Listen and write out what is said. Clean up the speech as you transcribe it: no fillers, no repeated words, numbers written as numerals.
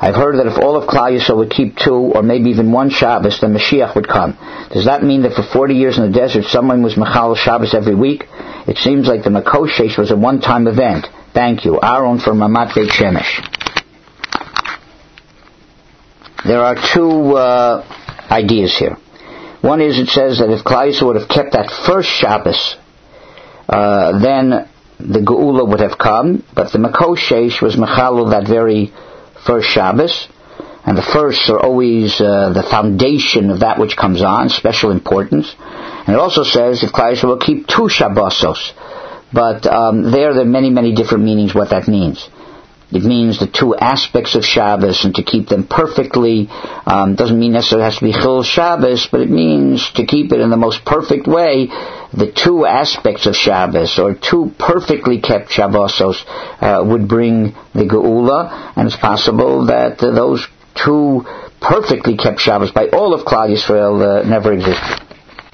I've heard that if all of Klal Yisrael would keep 2 or maybe even 1 Shabbos, then Mashiach would come. Does that mean that for 40 years in the desert someone was Mechal Shabbos every week? It seems like the Makoshesh was a one-time event. Thank you. Aaron from Ramat Beit Shemesh. There are 2 ideas here. One is, it says that if Klal Yisrael would have kept that first Shabbos, then the Geula would have come, but the Makoshesh was Mechalel that very first Shabbos, and the firsts are always the foundation of that which comes on, special importance. And it also says if Klal Yisrael will keep 2 Shabbosos, but there are many, many different meanings what that means. It means the 2 aspects of Shabbos, and to keep them perfectly. Doesn't mean necessarily it has to be Chil Shabbos, but it means to keep it in the most perfect way. The 2 aspects of Shabbos, or 2 perfectly kept Shabbosos, would bring the Geula, and it's possible that those 2 perfectly kept Shabbos by all of Klal Yisrael never existed.